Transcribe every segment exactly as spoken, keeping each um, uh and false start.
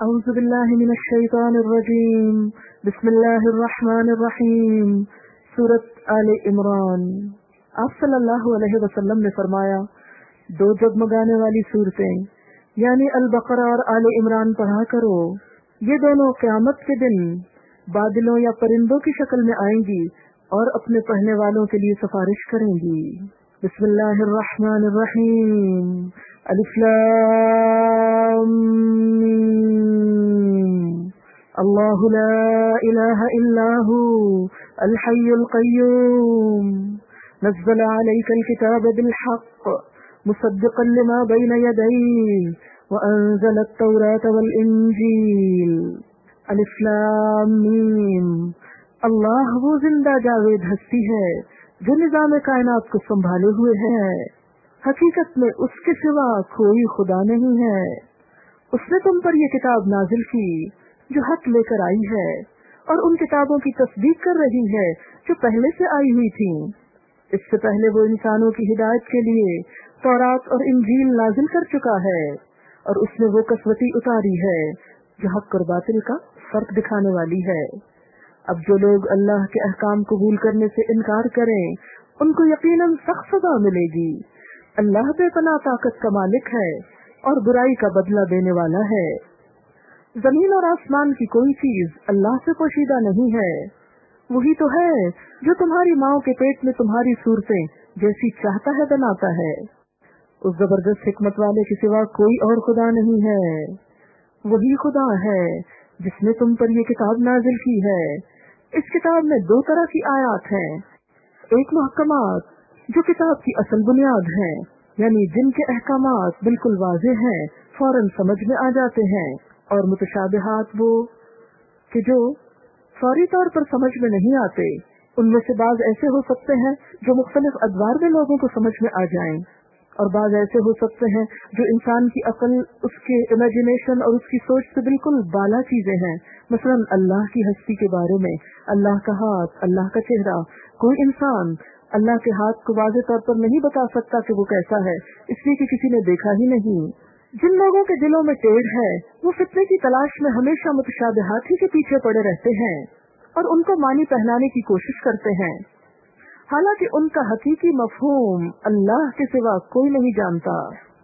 اعوذ باللہ من الشیطان الرجیم بسم اللہ الرحمن الرحیم سورۃ آل عمران۔ آپ صلی اللہ علیہ وسلم نے فرمایا، دو جگمگانے والی صورتیں یعنی البقرہ اور آل عمران پڑھا کرو، یہ دونوں قیامت کے دن بادلوں یا پرندوں کی شکل میں آئیں گی اور اپنے پڑھنے والوں کے لیے سفارش کریں گی۔ بسم اللہ الرحمن الرحیم، الف لام میم، اللہ لا الہ الا هو الحی القیوم نزل علیک الکتاب بالحق مصدقا لما بین یدیہ وانزل التوراة والانجیل۔ الف لام میم، اللہ وہ زندہ جاوید ہستی ہے جو نظام کائنات کو سنبھالے ہوئے ہے، حقیقت میں اس کے سوا کوئی خدا نہیں ہے۔ اس نے تم پر یہ کتاب نازل کی جو حق لے کر آئی ہے اور ان کتابوں کی تصدیق کر رہی ہے جو پہلے سے آئی ہوئی تھیں۔ اس سے پہلے وہ انسانوں کی ہدایت کے لیے تورات اور انجیل نازل کر چکا ہے، اور اس نے وہ کسوٹی اتاری ہے جو حق اور باطل کا فرق دکھانے والی ہے۔ اب جو لوگ اللہ کے احکام قبول کرنے سے انکار کریں ان کو یقیناً سخت سزا ملے گی۔ اللہ بے پناہ طاقت کا مالک ہے اور برائی کا بدلہ دینے والا ہے۔ زمین اور آسمان کی کوئی چیز اللہ سے پوشیدہ نہیں ہے، وہی تو ہے جو تمہاری ماں کے پیٹ میں تمہاری صورتیں جیسی چاہتا ہے بناتا ہے۔ اس زبردست حکمت والے کے سوا کوئی اور خدا نہیں ہے، وہی خدا ہے جس نے تم پر یہ کتاب نازل کی ہے۔ اس کتاب میں دو طرح کی آیات ہیں، ایک محکمات جو کتاب کی اصل بنیاد ہیں، یعنی جن کے احکامات بالکل واضح ہیں، فوراً سمجھ میں آ جاتے ہیں، اور متشابہات وہ کہ جو فوری طور پر سمجھ میں نہیں آتے۔ ان میں سے بعض ایسے ہو سکتے ہیں جو مختلف ادوار میں لوگوں کو سمجھ میں آ جائیں، اور بعض ایسے ہو سکتے ہیں جو انسان کی عقل، اس کے امیجنیشن اور اس کی سوچ سے بالکل بالا چیزیں ہیں۔ مثلا اللہ کی ہستی کے بارے میں، اللہ کا ہاتھ، اللہ کا چہرہ۔ کوئی انسان اللہ کے ہاتھ کو واضح طور پر نہیں بتا سکتا کہ وہ کیسا ہے، اس لیے کہ کسی نے دیکھا ہی نہیں۔ جن لوگوں کے دلوں میں ٹیڑھ ہے وہ فتنے کی تلاش میں ہمیشہ متشابہات ہی کے پیچھے پڑے رہتے ہیں اور ان کو معنی پہنانے کی کوشش کرتے ہیں، حالانکہ ان کا حقیقی مفہوم اللہ کے سوا کوئی نہیں جانتا۔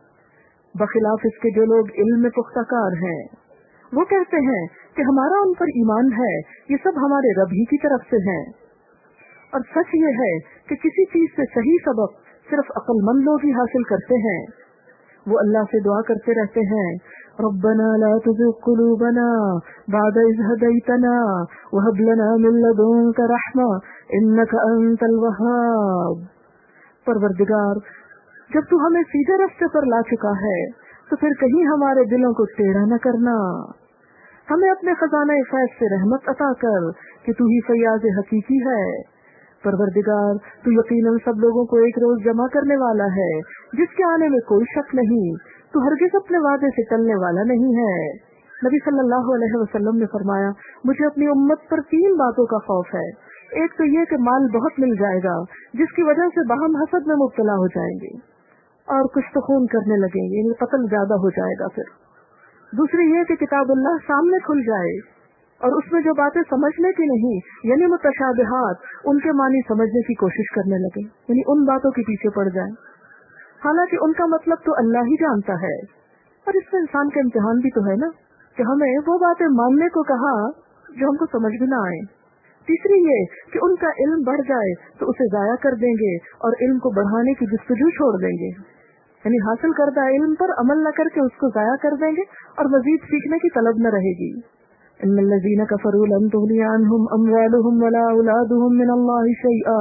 بخلاف اس کے جو لوگ علم میں پختہ کار ہیں وہ کہتے ہیں کہ ہمارا ان پر ایمان ہے، یہ سب ہمارے رب ہی کی طرف سے ہیں۔ اور سچ یہ ہے کہ کسی چیز سے صحیح سبق صرف عقل مند لوگ ہی حاصل کرتے ہیں۔ وہ اللہ سے دعا کرتے رہتے ہیں، ربنا لا تزغ قلوبنا بعد إذ هديتنا وهب لنا من لدنك رحمة إنك أنت الوهاب۔ پروردگار، جب تو ہمیں سیدھے راستے پر لا چکا ہے تو پھر کہیں ہمارے دلوں کو ٹیڑھا نہ کرنا، ہمیں اپنے خزانہ فیض سے رحمت عطا کر کہ تو ہی فیاض حقیقی ہے۔ پروردگار، تو یقیناً سب لوگوں کو ایک روز جمع کرنے والا ہے جس کے آنے میں کوئی شک نہیں، تو ہرگز اپنے وعدے سے ٹلنے والا نہیں ہے۔ نبی صلی اللہ علیہ وسلم نے فرمایا، مجھے اپنی امت پر تین باتوں کا خوف ہے۔ ایک تو یہ کہ مال بہت مل جائے گا جس کی وجہ سے باہم حسد میں مبتلا ہو جائیں گے اور کچھ تو خون کرنے لگیں گے، یعنی قتل زیادہ ہو جائے گا۔ پھر دوسری یہ کہ کتاب اللہ سامنے کھل جائے اور اس میں جو باتیں سمجھنے کی نہیں، یعنی متشابہات، ان کے معنی سمجھنے کی کوشش کرنے لگے، یعنی ان باتوں کے پیچھے پڑ جائیں، حالانکہ ان کا مطلب تو اللہ ہی جانتا ہے۔ اور اس میں انسان کا امتحان بھی تو ہے نا کہ ہمیں وہ باتیں ماننے کو کہا جو ہم کو سمجھ بھی نہ آئے۔ تیسری یہ کہ ان کا علم بڑھ جائے تو اسے ضائع کر دیں گے اور علم کو بڑھانے کی جستجو چھوڑ دیں گے، یعنی حاصل کردہ علم پر عمل نہ کر کے اس کو ضائع کر دیں گے اور مزید سیکھنے کی طلب نہ رہے گی۔ ان الذين كفروا لن تغني عنهم اموالهم ولا اولادهم من الله شيئا۔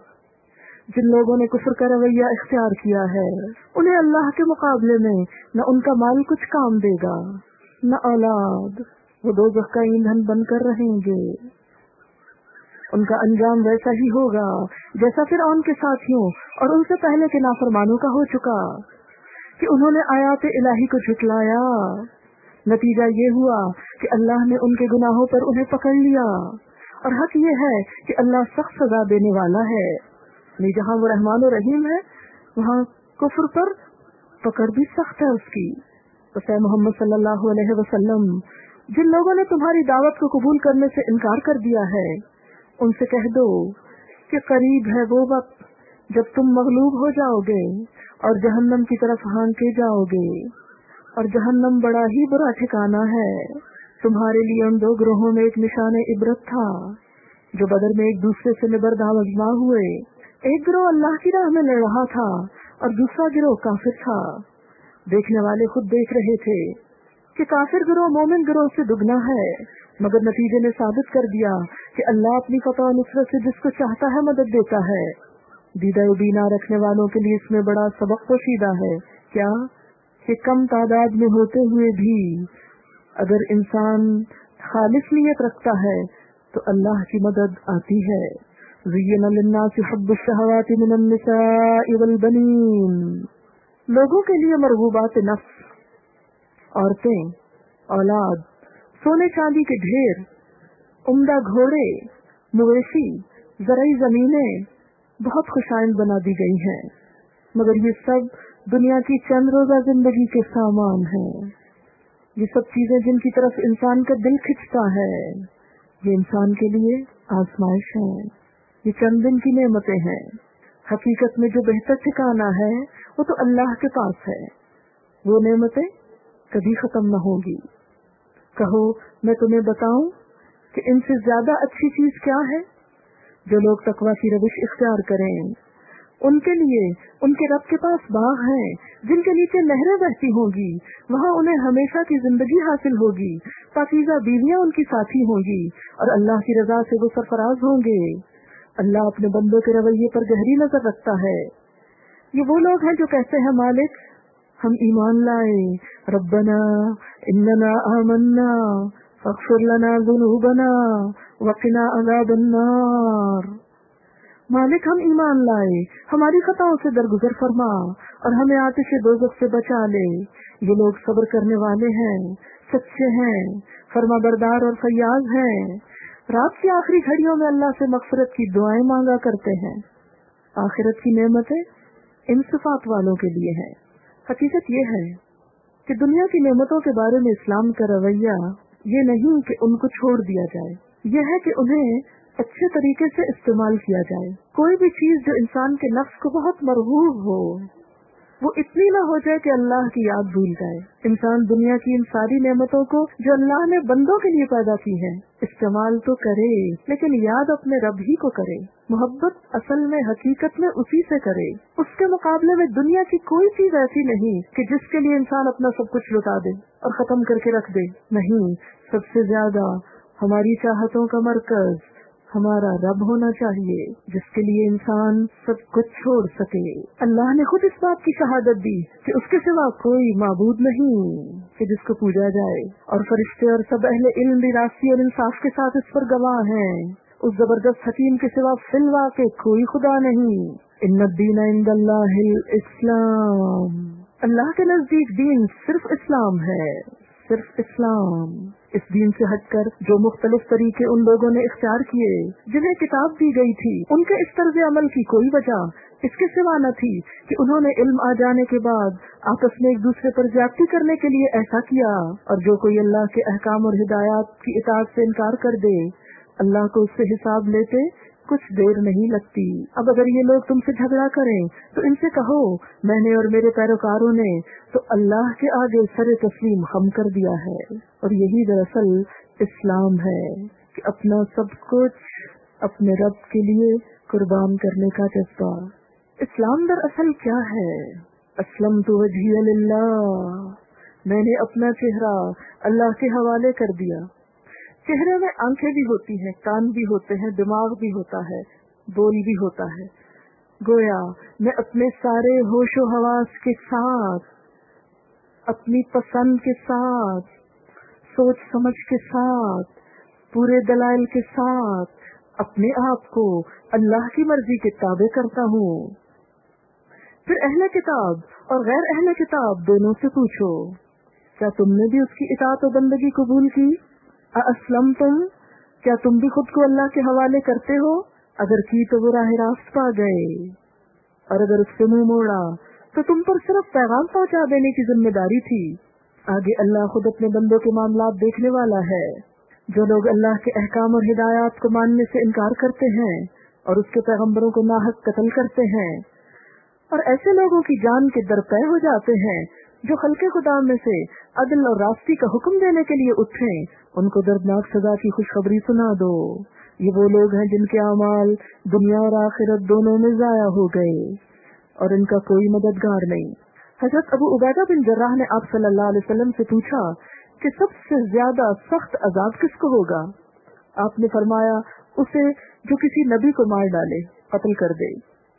جن لوگوں نے کفر کا رویہ اختیار کیا ہے انہیں اللہ کے مقابلے میں نہ ان کا مال کچھ کام دے گا نہ اولاد، وہ دوزخ کا ایندھن بن کر رہیں گے۔ ان کا انجام ویسا ہی ہوگا جیسا فرعون کے ساتھیوں اور ان سے پہلے کے نافرمانوں کا ہو چکا کہ انہوں نے آیات الہی کو جھٹلایا۔ نتیجہ یہ ہوا کہ اللہ نے ان کے گناہوں پر انہیں پکڑ لیا، اور حق یہ ہے کہ اللہ سخت سزا دینے والا ہے۔ یعنی جہاں وہ رحمان و رحیم ہے وہاں کفر پر پکڑ بھی سخت ہے اس کی۔ تو اے محمد صلی اللہ علیہ وسلم، जिन लोगों ने तुम्हारी दावत को कबूल करने से इनकार कर दिया है, उनसे कह दो कि करीब है वो वक्त जब तुम मगलूब हो जाओगे और जहन्नम की तरफ हांके जाओगे, और जहन्नम बड़ा ही बुरा ठिकाना है। तुम्हारे लिए उन दो ग्रोहों में एक निशान इबरत था जो बदर में एक दूसरे से निबरदा मजमा हुए। एक गिरोह अल्लाह की राह में लड़ रहा था और दूसरा गिरोह काफिर था। देखने वाले खुद देख रहे थे कि काफिर गिरोह मोमिन गिरोह से दुगना है, मगर नतीजे ने साबित कर दिया कि अल्लाह अपनी फतह और नुसरत से जिसको चाहता है मदद देता है। दीदा बीना रखने वालों के लिए इसमें बड़ा सबक पोशीदा है क्या कि कम तादाद में होते हुए भी अगर इंसान खालिस नियत रखता है तो अल्लाह की मदद आती है। ज़ुय्यिना लिन्नासि हुब्बुश शहवाति मिनन निसाइ वल बनीन, लोगों के लिए मरगूबात नफ्स, औरतें, औलाद, सोने चांदी के ढेर, उम्दा घोड़े, मवेशी, ज़रई जमीनें बहुत खुशाइंद बना दी गई हैं, मगर ये सब दुनिया की चंद रोजा जिंदगी के सामान हैं। ये सब चीजें जिनकी तरफ इंसान का दिल खिंचता है, ये इंसान के लिए आजमाइश है। ये चंद दिन की नेमतें हैं। हकीकत में जो बेहतर ठिकाना है वो तो अल्लाह के पास है। वो नेमतें कभी खत्म न होगी। कहो मैं तुम्हें बताऊं कि इनसे ज्यादा अच्छी चीज क्या है? जो लोग तकवा की रविश इख्तियार करें, उनके लिए उनके रब के पास बाग हैं जिनके नीचे नहरें बहती होंगी। वहाँ उन्हें हमेशा की जिंदगी हासिल होगी, पाकीज़ा बीवियां उनकी साथी होंगी और अल्लाह की रजा से वो सरफराज होंगे। अल्लाह अपने बंदों के रवैये पर गहरी नजर रखता है। ये वो लोग हैं जो कहते हैं मालिक हम ईमान लाए, रब्बना इन्नना आमन्ना फग़फ़िर लना ज़ुनूबना वक़िना अज़ाबन नार। मालिक हम ईमान लाए, हमारी खताओं से दरगुजर फरमा और हमें आतिश दोज़ख से बचा ले। ये लोग सब्र करने वाले हैं, सच्चे हैं, फरमाबरदार और फैयाज हैं। रात की आखिरी घड़ियों में अल्लाह से मग़फ़िरत की दुआएं मांगा करते हैं। आखिरत की नेमतें इन सिफ़ात वालों के लिए हैं। हकीकत ये है कि दुनिया की नेमतों के बारे में इस्लाम का रवैया ये नहीं कि उनको छोड़ दिया जाए, यह है कि उन्हें अच्छे तरीके से इस्तेमाल किया जाए। कोई भी चीज जो इंसान के नफ्स को बहुत मरगूब हो, वो इतनी ना हो जाए कि अल्लाह की याद भूल जाए। इंसान दुनिया की इन सारी नेमतों को जो अल्लाह ने बंदों के लिए पैदा की है इस्तेमाल तो करे, लेकिन याद अपने रब ही को करे। मोहब्बत असल में हकीकत में उसी से करे। उसके मुकाबले में दुनिया की कोई चीज ऐसी नहीं कि जिसके लिए इंसान अपना सब कुछ लुटा दे और खत्म करके रख दे। नहीं, सबसे ज्यादा हमारी चाहतों का मरकज हमारा रब होना चाहिए, जिसके लिए इंसान सब कुछ छोड़ सके। अल्लाह ने खुद इस बात की शहादत दी कि उसके सिवा कोई माबूद नहीं कि जिसको पूजा जाए, और फरिश्ते और सब अहले इल्म भी रास्ती और इंसाफ के साथ इस पर गवाह हैं। उस जबरदस्त हकीम के सिवा फिलवा के कोई खुदा नहीं। इन्नद्दीन इंदल्लाहिल इस्लाम, अल्लाह के नजदीक दीन सिर्फ इस्लाम है, सिर्फ इस्लाम। इस दीन से हटकर जो मुख्तलिफ तरीके उन लोगों ने इख्तियार किए जिन्हें किताब दी गई थी, उनके इस तर्ज अमल की कोई वजह इसके सिवा न थी कि उन्होंने इल्म आ जाने के बाद आपस में एक दूसरे पर ज्यादती करने के लिए ऐसा किया। और जो कोई अल्लाह के अहकाम और हिदायत की इताअत से इनकार कर दे, अल्लाह को उससे हिसाब लेते कुछ देर नहीं लगती। अब अगर ये लोग तुमसे झगड़ा करें तो इनसे कहो मैंने और मेरे पैरोकारों ने तो अल्लाह के आगे सरे तस्लीम हम कर दिया है। और यही दरअसल इस्लाम है कि अपना सब कुछ अपने रब के लिए कुर्बान करने का जज्बा। इस्लाम दरअसल क्या है? अस्लमतु वजहिया लिल्लाह, मैंने अपना चेहरा अल्लाह के हवाले कर दिया। चेहरे में आंखें भी होती हैं, कान भी होते हैं, दिमाग भी होता है, बोल भी होता है। गोया मैं अपने सारे होशो हवास के साथ, अपनी पसंद के साथ, सोच समझ के साथ, पूरे दलाइल के साथ अपने आप को अल्लाह की मर्जी के ताबे करता हूँ। फिर अहले किताब और गैर अहले किताब दोनों से पूछो, क्या तुमने भी उसकी इताअत और बंदगी कबूल की? अस्लम तुम, क्या तुम भी खुद को अल्लाह के हवाले करते हो? अगर की तो वो राह रास्त पा गए, और अगर उससे मुंह मोड़ा तो तुम पर सिर्फ पैगाम पहुंचा देने की जिम्मेदारी थी। آگے اللہ خود اپنے بندوں کے معاملات دیکھنے والا ہے۔ جو لوگ اللہ کے احکام اور ہدایات کو ماننے سے انکار کرتے ہیں اور اس کے پیغمبروں کو ناحق قتل کرتے ہیں، اور ایسے لوگوں کی جان کے درپے ہو جاتے ہیں جو خلق خدا میں سے عدل اور راستی کا حکم دینے کے لیے اٹھیں، ان کو دردناک سزا کی خوشخبری سنا دو۔ یہ وہ لوگ ہیں جن کے اعمال دنیا اور آخرت دونوں میں ضائع ہو گئے اور ان کا کوئی مددگار نہیں۔ حضرت ابو عبیدہ بن جراح نے آپ صلی اللہ علیہ وسلم سے پوچھا کہ سب سے زیادہ سخت عذاب کس کو ہوگا؟ آپ نے فرمایا اسے جو کسی نبی کو مار ڈالے، قتل کر دے،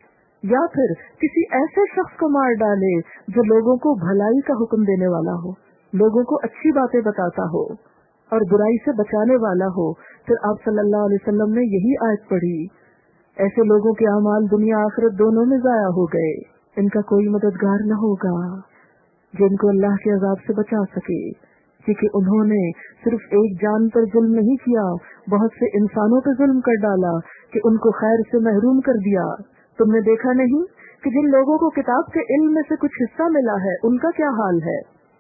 یا پھر کسی ایسے شخص کو مار ڈالے جو لوگوں کو بھلائی کا حکم دینے والا ہو، لوگوں کو اچھی باتیں بتاتا ہو اور برائی سے بچانے والا ہو۔ پھر آپ صلی اللہ علیہ وسلم نے یہی آیت پڑھی، ایسے لوگوں کے اعمال دنیا آخرت دونوں میں ضائع ہو گئے، ان کا کوئی مددگار نہ ہوگا جو ان کو اللہ کے عذاب سے بچا سکے، کیونکہ انہوں نے صرف ایک جان پر ظلم نہیں کیا، بہت سے انسانوں پر ظلم کر ڈالا کہ ان کو خیر سے محروم کر دیا۔ تم نے دیکھا نہیں کہ جن لوگوں کو کتاب کے علم میں سے کچھ حصہ ملا ہے ان کا کیا حال ہے؟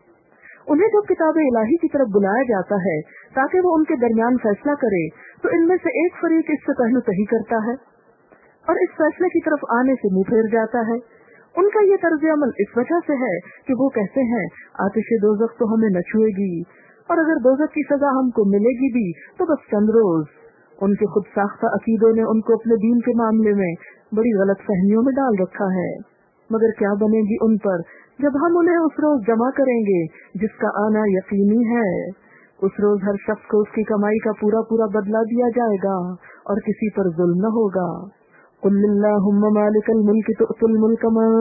انہیں جب کتاب الہی کی طرف بلایا جاتا ہے تاکہ وہ ان کے درمیان فیصلہ کرے تو ان میں سے ایک فریق اس سے پہلو تہی کرتا ہے اور اس فیصلے کی طرف آنے سے منہ پھیر جاتا ہے۔ ان کا یہ طرز عمل اس وجہ سے ہے کہ وہ کہتے ہیں آتش دوزخ تو ہمیں نہ چھوئے گی، اور اگر دوزخ کی سزا ہم کو ملے گی بھی تو بس چند روز۔ ان کے خود ساختہ عقیدوں نے ان کو اپنے دین کے معاملے میں بڑی غلط فہمیوں میں ڈال رکھا ہے۔ مگر کیا بنے گی ان پر جب ہم انہیں اس روز جمع کریں گے جس کا آنا یقینی ہے۔ اس روز ہر شخص کو اس کی کمائی کا پورا پورا بدلہ دیا جائے گا اور کسی پر ظلم نہ ہوگا۔ قل اللہم مالک الملک تؤتی الملک من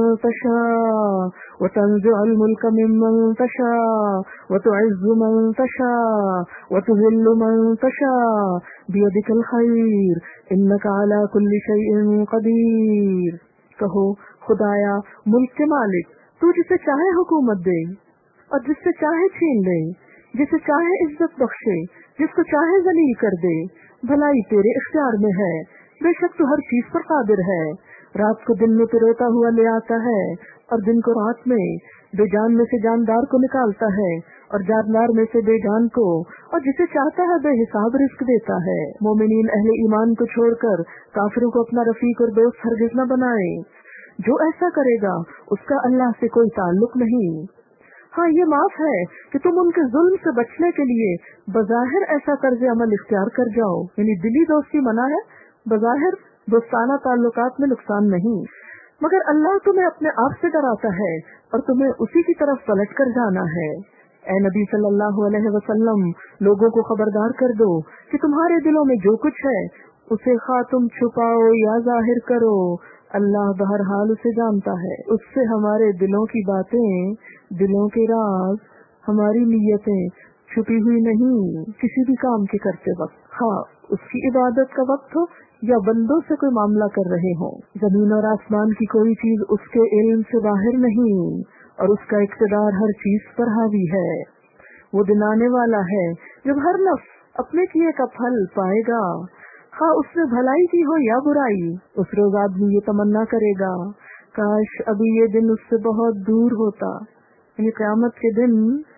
تشاء وتنزع الملک ممن تشاء وتعز من تشاء وتذل من تشاء بیدک الخیر انک علی کل شیء قدیر۔ کہو خدایا ملک کے مالک، تو جسے چاہے حکومت دے اور جس سے چاہے چھین لے، جسے چاہے عزت بخشے، جس کو چاہے ذلیل کر دے، بھلائی تیرے اختیار میں ہے، بے شک تو ہر چیز پر قادر ہے۔ رات کو دن میں پروتا ہوا لے آتا ہے اور دن کو رات میں، بے جان میں سے جاندار کو نکالتا ہے اور جاندار میں سے بے جان کو، اور جسے چاہتا ہے بے حساب رزق دیتا ہے۔ مومنین اہل ایمان کو چھوڑ کر کافروں کو اپنا رفیق اور دوست ہرگز نہ بنائیں، جو ایسا کرے گا اس کا اللہ سے کوئی تعلق نہیں۔ ہاں یہ معاف ہے کہ تم ان کے ظلم سے بچنے کے لیے بظاہر ایسا طرز عمل اختیار کر جاؤ، یعنی دلی دوستی منع ہے، بظاہر دوستانہ تعلقات میں نقصان نہیں، مگر اللہ تمہیں اپنے آپ سے ڈراتا ہے اور تمہیں اسی کی طرف پلٹ کر جانا ہے۔ اے نبی صلی اللہ علیہ وسلم، لوگوں کو خبردار کر دو کہ تمہارے دلوں میں جو کچھ ہے اسے خواہ تم چھپاؤ یا ظاہر کرو، اللہ بہرحال اسے جانتا ہے۔ اس سے ہمارے دلوں کی باتیں، دلوں کے راز، ہماری نیتیں چھپی ہوئی نہیں۔ کسی بھی کام کے کرتے وقت، خواہ اس کی عبادت کا وقت ہو یا بندوں سے کوئی معاملہ کر رہے ہوں، زمین اور آسمان کی کوئی چیز اس کے علم سے باہر نہیں، اور اس کا اقتدار ہر چیز پر حاوی ہے۔ وہ دن آنے والا ہے جب ہر نفس اپنے کیے کا پھل پائے گا، خواہ اس نے بھلائی کی ہو یا برائی۔ اس روز آدمی یہ تمنا کرے گا کاش ابھی یہ دن اس سے بہت دور ہوتا، یعنی قیامت کے دن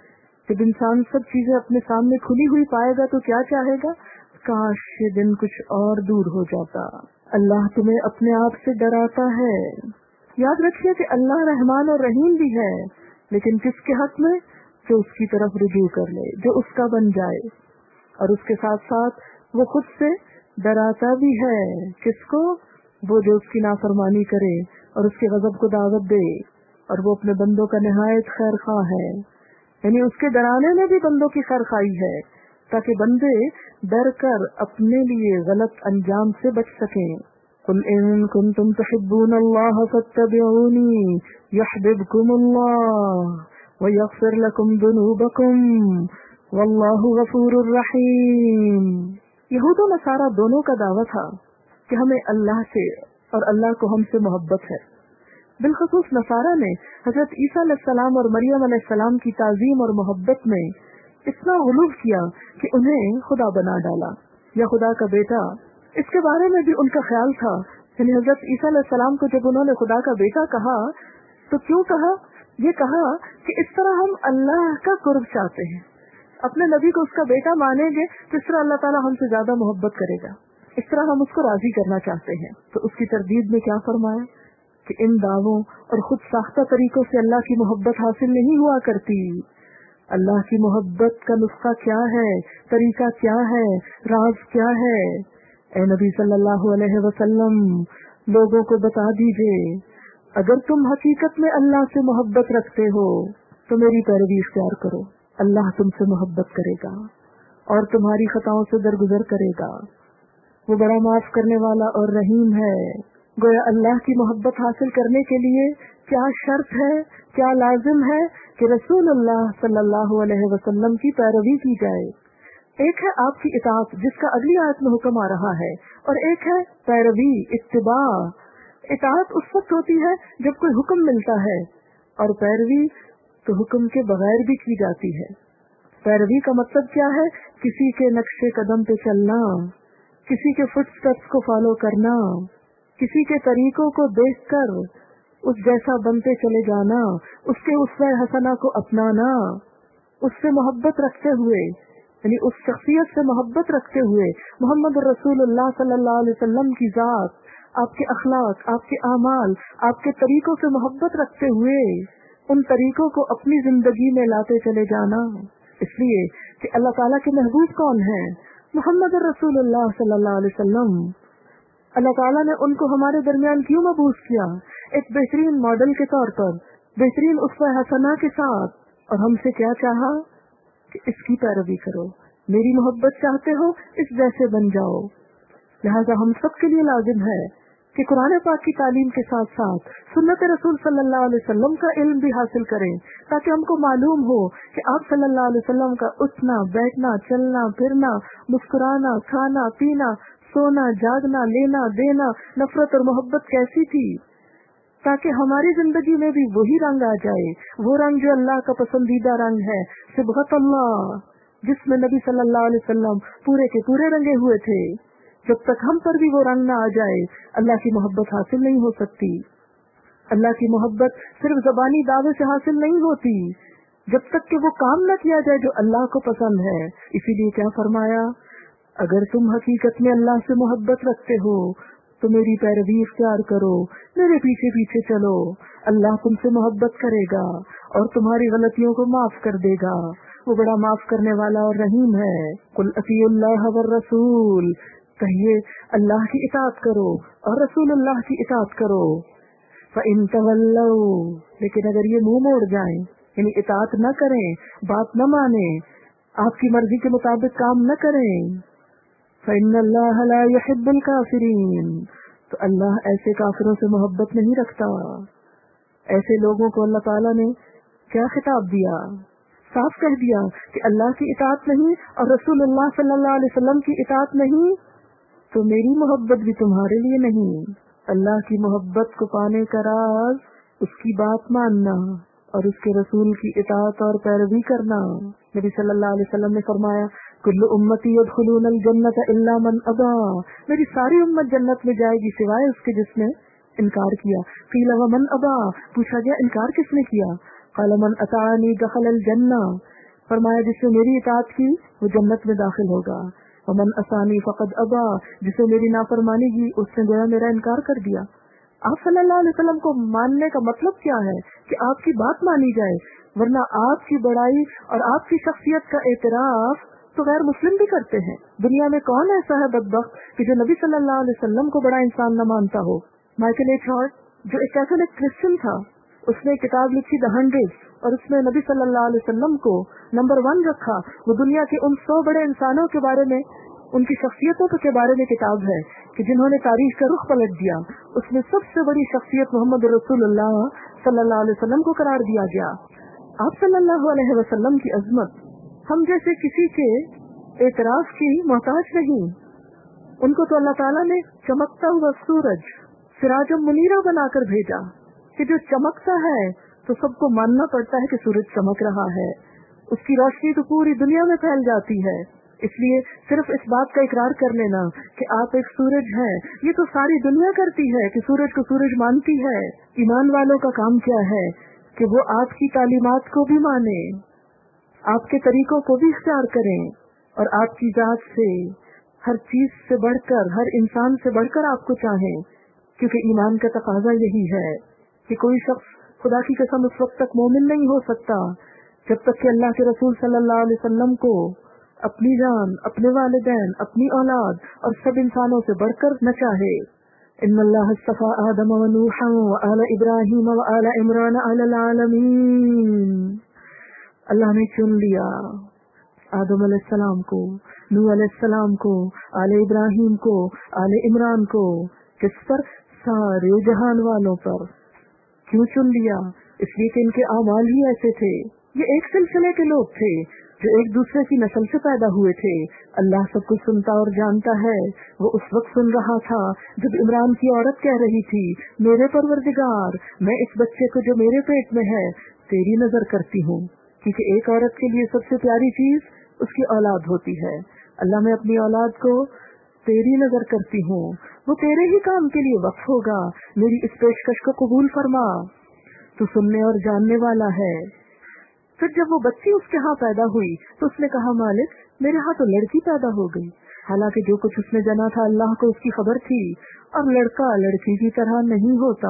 جب انسان سب چیزیں اپنے سامنے کھلی ہوئی پائے گا تو کیا چاہے گا، کاش یہ دن کچھ اور دور ہو جاتا۔ اللہ تمہیں اپنے آپ سے ڈراتا ہے۔ یاد رکھیے کہ اللہ رحمان اور رحیم بھی ہے، لیکن کس کے حق میں؟ جو اس کی طرف رجوع کر لے، جو اس کا بن جائے، اور اس کے ساتھ ساتھ وہ خود سے ڈراتا بھی ہے۔ کس کو؟ وہ جو اس کی نافرمانی کرے اور اس کے غضب کو دعوت دے، اور وہ اپنے بندوں کا نہایت خیر خواہ ہے، یعنی اس کے ڈرانے میں بھی بندوں کی خیر خواہی ہے تاکہ بندے ڈر کر اپنے لیے غلط انجام سے بچ سکیں۔ قل ان کنتم تحبون اللہ فاتبعونی یحببکم اللہ ویغفر لکم ذنوبکم واللہ غفور الرحیم۔ یہود و نصارہ دونوں کا دعویٰ تھا کہ ہمیں اللہ سے اور اللہ کو ہم سے محبت ہے۔ بالخصوص نصارہ نے حضرت عیسیٰ علیہ السلام اور مریم علیہ السلام کی تعظیم اور محبت میں اتنا غلو کیا کہ انہیں خدا بنا ڈالا یا خدا کا بیٹا۔ اس کے بارے میں بھی ان کا خیال تھا، یعنی حضرت عیسیٰ علیہ السلام کو جب انہوں نے خدا کا بیٹا کہا تو کیوں کہا؟ یہ کہا کہ اس طرح ہم اللہ کا قرب چاہتے ہیں، اپنے نبی کو اس کا بیٹا مانیں گے تو اس طرح اللہ تعالیٰ ہم سے زیادہ محبت کرے گا، اس طرح ہم اس کو راضی کرنا چاہتے ہیں۔ تو اس کی تردید میں کیا فرمایا کہ ان دعووں اور خود ساختہ طریقوں سے اللہ کی محبت حاصل نہیں ہوا کرتی۔ اللہ کی محبت کا نسخہ کیا ہے، طریقہ کیا ہے، راز کیا ہے؟ اے نبی صلی اللہ علیہ وسلم، لوگوں کو بتا دیجئے، اگر تم حقیقت میں اللہ سے محبت رکھتے ہو تو میری پیروی اختیار کرو، اللہ تم سے محبت کرے گا اور تمہاری خطاؤں سے درگزر کرے گا، وہ بڑا معاف کرنے والا اور رحیم ہے۔ گویا اللہ کی محبت حاصل کرنے کے لیے کیا شرط ہے، کیا لازم ہے کہ رسول اللہ صلی اللہ علیہ وسلم کی پیروی کی جائے۔ ایک ہے آپ کی اطاعت جس کا اگلی آیت میں حکم آ رہا ہے، اور ایک ہے پیروی، اتباع۔ اطاعت اس وقت ہوتی ہے جب کوئی حکم ملتا ہے، اور پیروی تو حکم کے بغیر بھی کی جاتی ہے۔ پیروی کا مطلب کیا ہے؟ کسی کے نقش قدم پہ چلنا، کسی کے فٹ سٹیپس کو فالو کرنا، کسی کے طریقوں کو دیکھ کر اس جیسا بنتے چلے جانا، اس کے اسوہ حسنہ کو اپنانا، اس سے محبت رکھتے ہوئے، یعنی اس شخصیت سے محبت رکھتے ہوئے، محمد رسول اللہ صلی اللہ علیہ وسلم کی ذات، آپ کے اخلاق، آپ کے اعمال، آپ کے طریقوں سے محبت رکھتے ہوئے ان طریقوں کو اپنی زندگی میں لاتے چلے جانا۔ اس لیے کہ اللہ تعالیٰ کے محبوب کون ہیں؟ محمد رسول اللہ صلی اللہ علیہ وسلم۔ اللہ تعالیٰ نے ان کو ہمارے درمیان کیوں مبعوث کیا؟ ایک بہترین ماڈل کے طور پر، بہترین اسوہ حسنہ کے ساتھ، اور ہم سے کیا چاہا کہ اس کی پیروی کرو، میری محبت چاہتے ہو اس جیسے بن جاؤ۔ لہذا ہم سب کے لیے لازم ہے کہ قرآن پاک کی تعلیم کے ساتھ ساتھ سنت رسول صلی اللہ علیہ وسلم کا علم بھی حاصل کریں، تاکہ ہم کو معلوم ہو کہ آپ صلی اللہ علیہ وسلم کا اٹھنا، بیٹھنا، چلنا، پھرنا، مسکرانا، کھانا، پینا، سونا، جاگنا، لینا، دینا، نفرت اور محبت کیسی تھی، تاکہ ہماری زندگی میں بھی وہی رنگ آ جائے، وہ رنگ جو اللہ کا پسندیدہ رنگ ہے، صبغت اللہ، جس میں نبی صلی اللہ علیہ وسلم پورے کے پورے رنگے ہوئے تھے۔ جب تک ہم پر بھی وہ رنگ نہ آ جائے، اللہ کی محبت حاصل نہیں ہو سکتی۔ اللہ کی محبت صرف زبانی دعوے سے حاصل نہیں ہوتی، جب تک کہ وہ کام نہ کیا جائے جو اللہ کو پسند ہے۔ اسی لیے کیا فرمایا؟ اگر تم حقیقت میں اللہ سے محبت رکھتے ہو تو میری پیروی اختیار کرو، میرے پیچھے پیچھے چلو، اللہ تم سے محبت کرے گا اور تمہاری غلطیوں کو معاف کر دے گا، وہ بڑا معاف کرنے والا اور رحیم ہے۔ قل اطیعوا اللہ والرسول، کہیے اللہ کی اطاعت کرو اور رسول اللہ کی اطاعت کرو۔ فَإِن تَوَلَّوْا، لیکن اگر یہ منہ موڑ جائیں، یعنی اطاعت نہ کریں، بات نہ مانیں، آپ کی مرضی کے مطابق کام نہ کریں، فَإِنَّ اللَّهَ لَا يُحِبُّ الْكَافِرِينَ، تو اللہ ایسے کافروں سے محبت نہیں رکھتا۔ ایسے لوگوں کو اللہ تعالیٰ نے کیا خطاب دیا؟ صاف کہہ دیا کہ اللہ کی اطاعت نہیں اور رسول اللہ صلی اللہ علیہ وسلم کی اطاعت نہیں تو میری محبت بھی تمہارے لیے نہیں۔ اللہ کی محبت کو پانے کا راز اس کی بات ماننا اور اس کے رسول کی اطاعت اور پیروی کرنا۔ نبی صلی اللہ علیہ وسلم نے فرمایا، کل امتی یدخلون الجنت الا من ابا، میری ساری امت جنت میں جائے گی سوائے اس کے جس نے انکار کیا۔ قیل ومن ابا، پوچھا گیا انکار کس نے کیا؟ قال من اطاعنی دخل الجنہ، فرمایا جس نے میری اطاعت کی وہ جنت میں داخل ہوگا۔ ومن عصانی فقد ابا، جسے میری نافرمانی کی اس نے گویا میرا انکار کر دیا۔ آپ صلی اللہ علیہ وسلم کو ماننے کا مطلب کیا ہے؟ کہ آپ کی بات مانی جائے، ورنہ آپ کی بڑائی اور آپ کی شخصیت کا اعتراف تو غیر مسلم بھی کرتے ہیں۔ دنیا میں کون ایسا ہے بدبخت کہ جو نبی صلی اللہ علیہ وسلم کو بڑا انسان نہ مانتا ہو؟ مائیکل ایچ ہارٹ جو ایک کیتھولک کرسچن تھا، اس نے کتاب لکھی دا ہنڈریڈ، اور اس میں نبی صلی اللہ علیہ وسلم کو نمبر ون رکھا۔ وہ دنیا کے ان سو بڑے انسانوں کے بارے میں، ان کی شخصیتوں کے بارے میں کتاب ہے کہ جنہوں نے تاریخ کا رخ پلٹ دیا۔ اس میں سب سے بڑی شخصیت محمد رسول اللہ صلی اللہ علیہ وسلم کو قرار دیا گیا۔ آپ صلی اللہ علیہ وسلم کی عظمت ہم جیسے کسی کے اعتراف کی محتاج نہیں۔ ان کو تو اللہ تعالیٰ نے چمکتا ہوا سورج سراج منیرہ بنا کر بھیجا کہ جو چمکتا ہے تو سب کو ماننا پڑتا ہے کہ سورج چمک رہا ہے، اس کی روشنی تو پوری دنیا میں پھیل جاتی ہے۔ اس لیے صرف اس بات کا اقرار کر لینا کہ آپ ایک سورج ہیں، یہ تو ساری دنیا کرتی ہے کہ سورج کو سورج مانتی ہے۔ ایمان والوں کا کام کیا ہے کہ وہ آپ کی تعلیمات کو بھی مانے، آپ کے طریقوں کو بھی اختیار کریں، اور آپ کی ذات سے ہر چیز سے بڑھ کر، ہر انسان سے بڑھ کر آپ کو چاہیں، کیونکہ ایمان کا تقاضا یہی ہے کہ کوئی شخص خدا کی قسم اس وقت تک مومن نہیں ہو سکتا جب تک کہ اللہ کے رسول صلی اللہ علیہ وسلم کو اپنی جان، اپنے والدین، اپنی اولاد اور سب انسانوں سے بڑھ کر نہ چاہے۔ ان اللہ اصطفى آدم ونوحا وآل ابراہیم وآل عمران علی العالمین۔ اللہ نے چن لیا آدم علیہ السلام کو، نوح علیہ السلام کو، آل ابراہیم کو، آل عمران کو، کس پر؟ سارے جہان والوں پر۔ کیوں چن لیا؟ اس لیے کہ ان کے اعمال ہی ایسے تھے۔ یہ ایک سلسلے کے لوگ تھے جو ایک دوسرے کی نسل سے پیدا ہوئے تھے۔ اللہ سب کچھ سنتا اور جانتا ہے۔ وہ اس وقت سن رہا تھا جب عمران کی عورت کہہ رہی تھی، میرے پروردگار، میں اس بچے کو جو میرے پیٹ میں ہے تیری نظر کرتی ہوں، کیونکہ ایک عورت کے لیے سب سے پیاری چیز اس کی اولاد ہوتی ہے۔ اللہ، میں اپنی اولاد کو تیری نظر کرتی ہوں، وہ تیرے ہی کام کے لیے وقف ہوگا، میری اس پیشکش کو قبول فرما، تو سننے اور جاننے والا ہے۔ پھر جب وہ بچی اس کے ہاں پیدا ہوئی تو اس نے کہا، مالک میرے ہاں تو لڑکی پیدا ہو گئی، حالانکہ جو کچھ اس نے جنا تھا اللہ کو اس کی خبر تھی، اور لڑکا لڑکی کی طرح نہیں ہوتا۔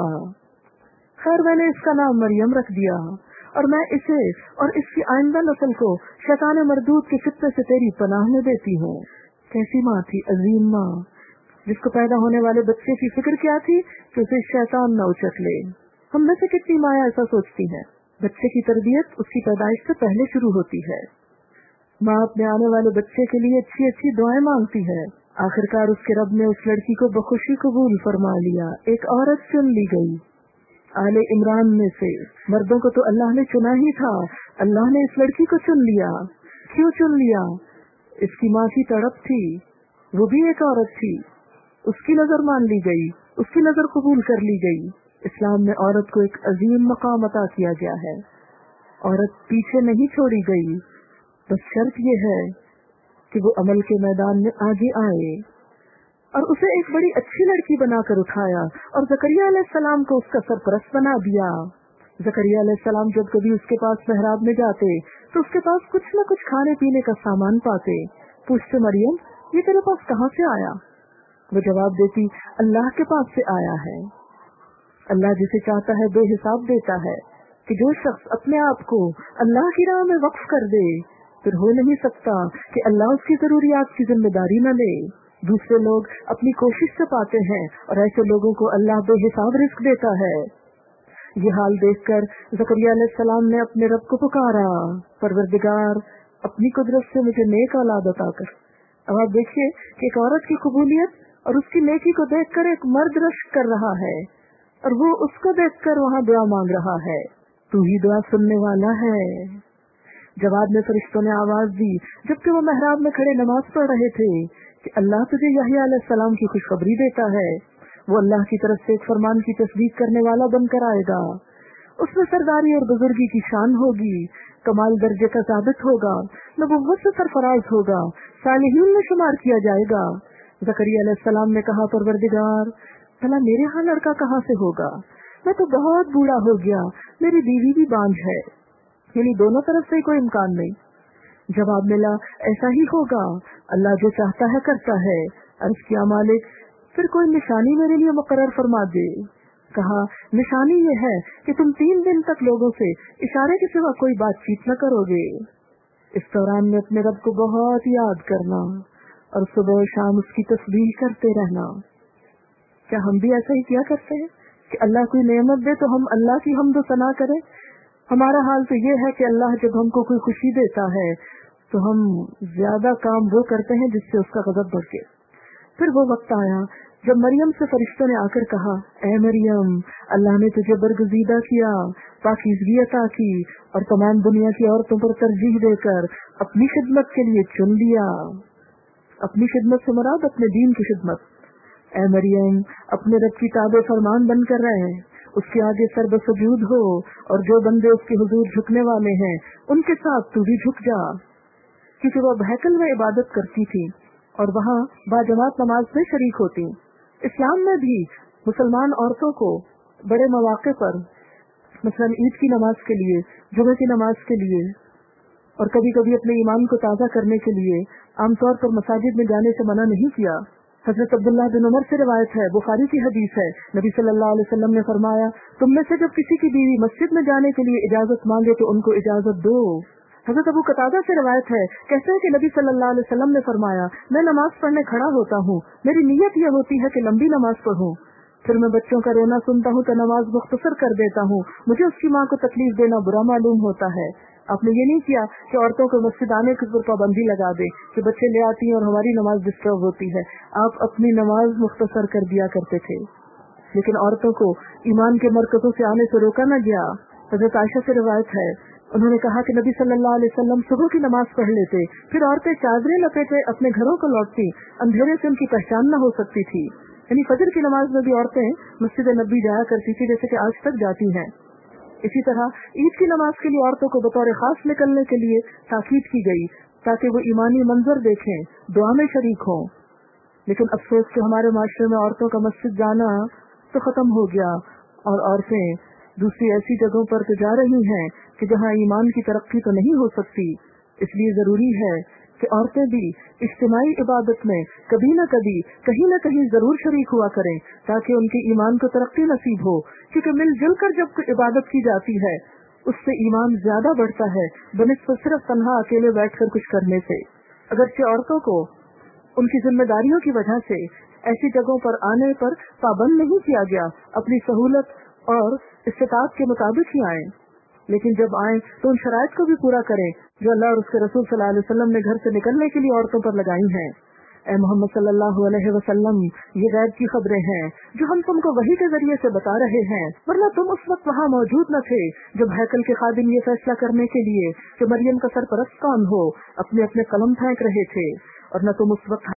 خیر، میں نے اس کا نام مریم رکھ دیا، اور میں اسے اور اس کی آئندہ نسل کو شیطان مردود کے فتنے سے تیری پناہ میں دیتی ہوں۔ کیسی ماں تھی، عظیم ماں، جس کو پیدا ہونے والے بچے کی فکر کیا تھی کہ اسے شیطان نہ اچک لے۔ ہم میں سے کتنی ماں ایسا سوچتی ہیں؟ بچے کی تربیت اس کی پیدائش سے پہلے شروع ہوتی ہے۔ ماں اپنے آنے والے بچے کے لیے اچھی اچھی دعائیں مانگتی ہے۔ آخرکار اس کے رب نے اس لڑکی کو بخوشی قبول فرما لیا، ایک عورت چن لی گئی آل عمران میں سے۔ مردوں کو تو اللہ نے چنا ہی تھا، اللہ نے اس لڑکی کو چن لیا۔ کیوں چن لیا؟ اس کی ماں کی تڑپ تھی، وہ بھی ایک عورت تھی، اس کی نظر مان لی گئی، اس کی نظر قبول کر لی گئی۔ اسلام میں عورت کو ایک عظیم مقام عطا کیا گیا ہے، عورت پیچھے نہیں چھوڑی گئی، بس شرط یہ ہے کہ وہ عمل کے میدان میں آگے آئے، اور اسے ایک بڑی اچھی لڑکی بنا کر اٹھایا، اور زکریا علیہ السلام کو اس کا سرپرست بنا دیا۔ زکریا علیہ السلام جب کبھی اس کے پاس محراب میں جاتے تو اس کے پاس کچھ نہ کچھ کھانے پینے کا سامان پاتے۔ پوچھتے، مریم یہ تیرے پاس کہاں سے آیا؟ وہ جواب دیتی، اللہ کے پاس سے آیا ہے۔ اللہ جسے چاہتا ہے بے حساب دیتا ہے، کہ جو شخص اپنے آپ کو اللہ کی راہ میں وقف کر دے، پھر ہو نہیں سکتا کہ اللہ اس کی ضروریات کی ذمہ داری نہ لے۔ دوسرے لوگ اپنی کوشش سے پاتے ہیں، اور ایسے لوگوں کو اللہ بے حساب رزق دیتا ہے۔ یہ حال دیکھ کر زکریا علیہ السلام نے اپنے رب کو پکارا، پروردگار اپنی قدرت سے مجھے نیک اولاد عطا کر۔ اب آپ دیکھیے کہ ایک عورت کی قبولیت اور اس کی نیکی کو دیکھ کر ایک مرد رشک کر رہا ہے، اور وہ اس کو دیکھ کر وہاں دعا مانگ رہا ہے۔ تو ہی دعا سننے والا ہے۔ جواب میں فرشتوں نے آواز دی جبکہ وہ محراب میں کھڑے نماز پڑھ رہے تھے کہ اللہ تجھے یحییٰ علیہ السلام کی خوشخبری دیتا ہے، وہ اللہ کی طرف سے ایک فرمان کی تصدیق کرنے والا بن کر آئے گا، اس میں سرداری اور بزرگی کی شان ہوگی، کمال درجے کا ثابت ہوگا، نبوت سے سرفراز ہوگا، صالحین میں شمار کیا جائے گا۔ زکریا علیہ السلام نے کہا، پروردگار بھلا میرے ہاں لڑکا کہاں سے ہوگا؟ میں تو بہت بوڑھا ہو گیا، میری بیوی بھی بانجھ ہے، یعنی دونوں طرف سے کوئی امکان نہیں۔ جواب ملا، ایسا ہی ہوگا، اللہ جو چاہتا ہے کرتا ہے۔ عرض کیا، مالک پھر کوئی نشانی میرے لیے مقرر فرما دے۔ کہا، نشانی یہ ہے کہ تم تین دن تک لوگوں سے اشارے کے سوا کوئی بات چیت نہ کرو گے۔ اس دوران میں اپنے رب کو بہت یاد کرنا، اور صبح و شام اس کی تسبیح کرتے رہنا۔ کیا ہم بھی ایسا ہی کیا کرتے ہیں کہ اللہ کوئی نعمت دے تو ہم اللہ کی حمد و ثنا کریں؟ ہمارا حال تو یہ ہے کہ اللہ جب ہم کو کوئی خوشی دیتا ہے تو ہم زیادہ کام وہ کرتے ہیں جس سے اس کا غضب بڑھ کے۔ پھر وہ وقت آیا جب مریم سے فرشتوں نے آ کر کہا، اے مریم، اللہ نے تجھے برگزیدہ کیا، پاکیزگی عطا کی، اور تمام دنیا کی عورتوں پر ترجیح دے کر اپنی خدمت کے لیے چن لیا۔ اپنی خدمت سے مراد اپنے دین کی خدمت۔ اے مریم، اپنے رب کی تابع فرمان بن کر رہے، اس کے آگے سر بسجود ہو، اور جو بندے اس کے حضور جھکنے والے ہیں ان کے ساتھ تو بھی جھک جا، کیونکہ وہ ہیکل میں عبادت کرتی تھی اور وہاں باجماعت نماز میں شریک ہوتی۔ اسلام میں بھی مسلمان عورتوں کو بڑے مواقع پر مثلاً عید کی نماز کے لیے، جمعے کی نماز کے لیے، اور کبھی کبھی اپنے ایمان کو تازہ کرنے کے لیے عام طور پر مساجد میں جانے سے منع نہیں کیا۔ حضرت عبداللہ بن عمر سے روایت ہے، بخاری کی حدیث ہے، نبی صلی اللہ علیہ وسلم نے فرمایا، تم میں سے جب کسی کی بیوی مسجد میں جانے کے لیے اجازت مانگے تو ان کو اجازت دو۔ حضرت ابو قتادہ سے روایت ہے، کہتے ہیں کہ نبی صلی اللہ علیہ وسلم نے فرمایا، میں نماز پڑھنے کھڑا ہوتا ہوں، میری نیت یہ ہوتی ہے کہ لمبی نماز پڑھوں، پھر میں بچوں کا رونا سنتا ہوں تو نماز مختصر کر دیتا ہوں، مجھے اس کی ماں کو تکلیف دینا برا معلوم ہوتا ہے۔ آپ نے یہ نہیں کیا کہ عورتوں کو مسجد آنے کی پابندی لگا دے کہ بچے لے آتی ہیں اور ہماری نماز ڈسٹرب ہوتی ہے، آپ اپنی نماز مختصر کر دیا کرتے تھے۔ لیکن عورتوں کو ایمان کے مرکزوں سے آنے سے روکا نہ گیا۔ حضرت عائشہ سے روایت ہے، انہوں نے کہا کہ نبی صلی اللہ علیہ وسلم صبح کی نماز پڑھ لیتے، پھر عورتیں چادریں لپیٹے اپنے گھروں کو لوٹتی، اندھیرے سے ان کی پہچان نہ ہو سکتی تھی۔ یعنی فجر کی نماز میں بھی عورتیں مسجد نبوی جایا کرتی تھی، جیسے کہ آج تک جاتی ہیں۔ اسی طرح عید کی نماز کے لیے عورتوں کو بطور خاص نکلنے کے لیے تاکید کی گئی تاکہ وہ ایمانی منظر دیکھیں، دعا میں شریک ہوں۔ لیکن افسوس کہ ہمارے معاشرے میں عورتوں کا مسجد جانا تو ختم ہو گیا، اور عورتیں دوسری ایسی جگہوں پر تو جا رہی ہیں کہ جہاں ایمان کی ترقی تو نہیں ہو سکتی۔ اس لیے ضروری ہے کہ عورتیں بھی اجتماعی عبادت میں کبھی نہ کبھی کہیں نہ کہیں ضرور شریک ہوا کریں تاکہ ان کے ایمان کو ترقی نصیب ہو، کیونکہ مل جل کر جب عبادت کی جاتی ہے اس سے ایمان زیادہ بڑھتا ہے بنسبت صرف تنہا اکیلے بیٹھ کر کچھ کرنے سے۔ اگرچہ عورتوں کو ان کی ذمہ داریوں کی وجہ سے ایسی جگہوں پر آنے پر پابند نہیں کیا گیا، اپنی سہولت اور استطاعت کے مطابق ہی آئیں، لیکن جب آئیں تو ان شرائط کو بھی پورا کریں جو اللہ اور اس کے رسول صلی اللہ علیہ وسلم نے گھر سے نکلنے کے لیے عورتوں پر لگائی ہیں۔ اے محمد صلی اللہ علیہ وسلم، یہ غیب کی خبریں ہیں جو ہم تم کو وحی کے ذریعے سے بتا رہے ہیں، ورنہ تم اس وقت وہاں موجود نہ تھے جب ہیکل کے خادم یہ فیصلہ کرنے کے لیے کہ مریم کا سرپرست کون ہو اپنے اپنے قلم پھینک رہے تھے، اور نہ تم اس وقت